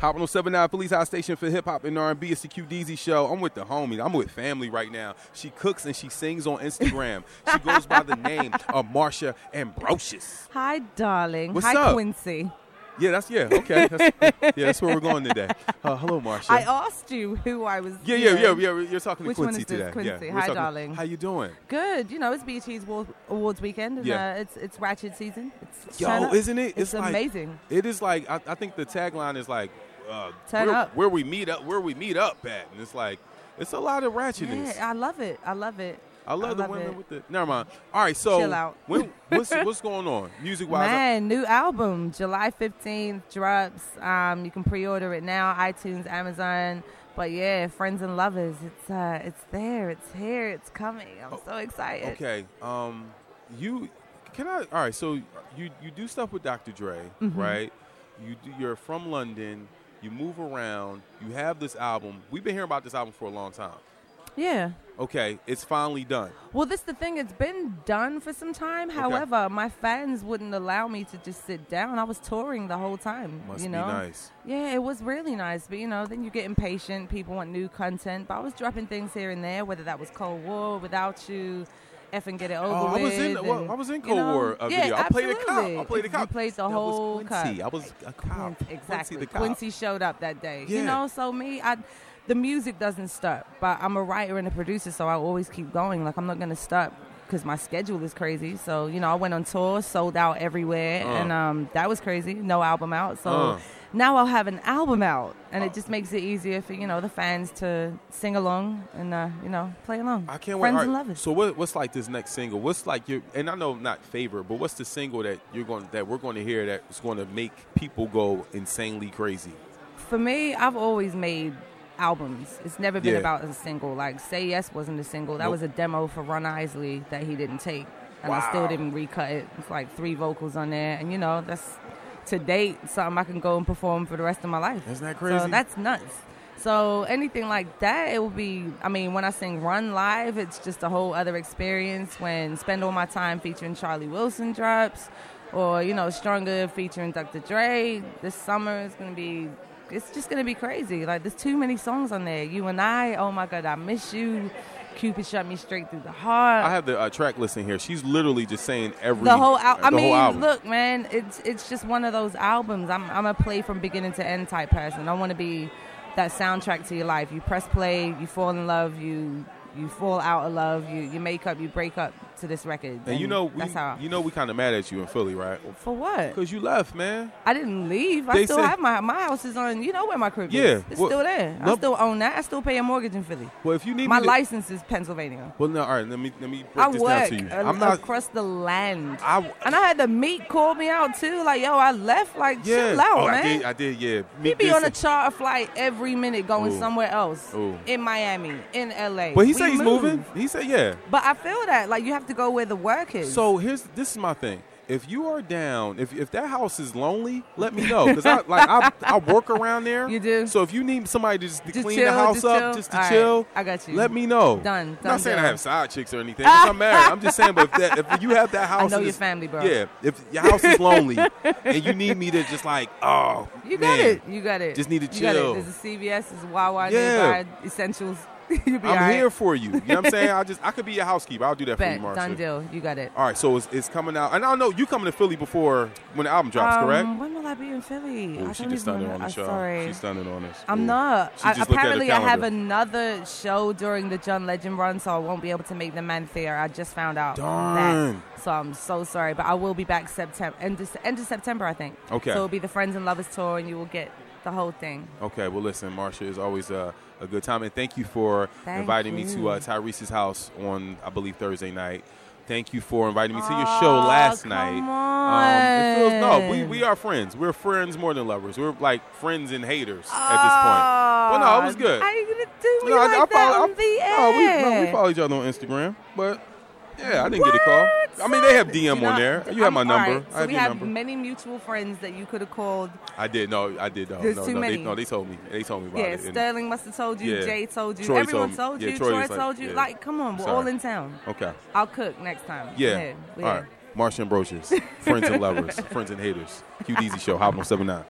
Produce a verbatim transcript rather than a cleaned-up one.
Hopping on seven nine Philly's High Station for hip hop and R and B. It's the Q D Z show. I'm with the homie. I'm with family right now. She cooks and she sings on Instagram. She goes by the name of Marsha Ambrosius. Hi, darling. What's Hi, up? Quincy. Yeah, that's yeah. Okay, that's, yeah, that's where we're going today. Uh, hello, Marsha. I asked you who I was. Yeah, yeah, with. yeah, yeah. You're talking to Which Quincy one is this? today. Quincy. Yeah, Hi, talking, darling. How you doing? Good. You know, it's B E T's Awards, Awards weekend. And, Yeah. uh, it's it's Ratchet season. It's Yo, turn up. isn't it? It's, It's like- amazing. It is like I, I think the tagline is like uh, Turn where, up. where we meet up, where we meet up at, and it's like it's a lot of ratchetness. Yeah, I love it. I love it. I love I the love women it. with the. Never mind. All right, so Chill out. when, what's what's going on music wise? Man, new album, July fifteenth drops. Um, you can pre-order it now, iTunes, Amazon. But yeah, Friends and Lovers, it's uh, it's there, it's here, it's coming. I'm so excited. Okay. Um, you can I? All right. So you you do stuff with Doctor Dre, Mm-hmm. right? You do, you're from London. You move around. You have this album. We've been hearing about this album for a long time. Yeah. Okay, it's finally done. Well, this the thing. It's been done for some time. However, my fans wouldn't allow me to just sit down. I was touring the whole time. Must you be know? nice. Yeah, it was really nice. But, you know, then you get impatient. People want new content. But I was dropping things here and there, whether that was Cold War, Without You, F and Get It Over Oh, I With. was in. Well, and, I was in you Cold know, War uh, yeah, video. I played a cop. absolutely. I played a You cop. played the That whole was Quincy. cop. I was a cop. Exactly. Quincy the cop. Quincy showed up that day. Yeah. You know, so me, I, the music doesn't stop. But I'm a writer and a producer, so I always keep going. Like, I'm not going to stop because my schedule is crazy. So, you know, I went on tour, sold out everywhere, Uh. and um, that was crazy. No album out. So Uh. now I'll have an album out, and it just makes it easier for, you know, the fans to sing along and, uh, you know, play along. I can't wait. Friends All and right, Lovers. So what, what's like this next single? What's like your and I know not favorite, but what's the single that you're going that we're going to hear that is going to make people go insanely crazy? For me, I've always made albums. It's never been Yeah. about a single. Like, Say Yes wasn't a single. That Nope. was a demo for Ron Isley that he didn't take. And I still Wow. didn't recut it. It's like three vocals on there. And, you know, that's, to date, something I can go and perform for the rest of my life. Isn't that crazy? So that's nuts. So anything like that, it will be, I mean, when I sing Run live, it's just a whole other experience. When Spend All My Time featuring Charlie Wilson drops, or, you know, Stronger featuring Doctor Dre, this summer is going to be, it's just going to be crazy. Like, there's too many songs on there. You and I, Oh My God, I Miss You, Cupid Shot Me Straight Through the Heart. I have the uh, track list in here. She's literally just saying every The whole al- the I whole mean, album. look, man, it's it's just one of those albums. I'm I'm a play from beginning to end type person. I want to be that soundtrack to your life. You press play, you fall in love, you you fall out of love, you you make up, you break up to this record. And you know, we, that's how. you know, we kind of mad at you in Philly, right? For what? Because you left, man. I didn't leave. I They still say- have my my house is on. You know where my crib Yeah, is. It's well, still there. I no- still own that. I still pay a mortgage in Philly. Well, if you need My me to, license is Pennsylvania. well, no, all right. Let me let me break I this work down to you. a- I'm not. across the land. I, And I had the Meek call me out too. Like, yo, I left. Like, yeah. chill out, oh, man. I did. I did. Yeah. He Meek be did on a say- charter flight every minute going Ooh. somewhere else. Ooh. In Miami, in L A. But he We said he's move. moving. He said, yeah. But I feel that. Like, you have to go where the work is. So here's this is my thing. If you are down, if if that house is lonely, let me know because I like I, I work around there. You do? So if you need somebody to just, to Just clean chill, the house just up, chill? just to All right, chill, I got you. let me know. Done, I'm done not saying I deal. have side chicks or anything. 'Cause I'm married. I'm just saying, but if, that, if you have that house, I know and your it's- family, bro. Yeah, if your house is lonely and you need me to just like, oh, You got man, it. You got it. Just need to You got chill. it. There's a C V S, there's a Wawa Yeah. nearby, Essentials. You'll be I'm all right. here for you. You know what I'm saying? I just I could be your housekeeper. I'll do that Bet, for you, done Marsha. deal. You got it. All right, so it's, it's coming out, and I know you coming to Philly before when the album drops, Um, correct? When will I be in Philly? Ooh, I she don't just even stunned remember. on the I'm show. sorry. She's stunned on us. I'm Ooh. not. She I, just looked at the apparently, I have calendar. another show during the John Legend run, so I won't be able to make the Man Theater. I just found out Darn. that. So I'm so sorry, but I will be back September, end of, end of September, I think. Okay. So it'll be the Friends and Lovers tour, and you will get the whole thing. Okay, well, listen, Marsha, it's always a, a good time, and thank you for Thank inviting me you. to uh, Tyrese's house on, I believe, Thursday night. Thank you for inviting me to your show last come night. on. Um, it feels no, we, we are friends. We're friends more than lovers. We're like friends and haters at this point. Well, no, it was good. How you gonna do me No, I- like I that follow- on the air? No, we, no, we follow each other on Instagram, but yeah, I didn't get a call. I mean, they have D M You on know, there. You have my I'm- all number. right, I So have we your have number. many mutual friends that you could have called. I did. No, I did. No, There's no, too no. many. They, no, they told me. They told me about Yeah, it. And- Sterling must have told you. Yeah. Jay told you. Troy Everyone told told, me. Yeah, you. Troy Troy was like- told you. yeah. Like, come on, we're Sorry. all in town. Okay. I'll cook next time. Yeah. We're here. We're All here. right. Marsha Ambrosius, friends and lovers, friends and haters. Q D Z show, Hop on seven nine.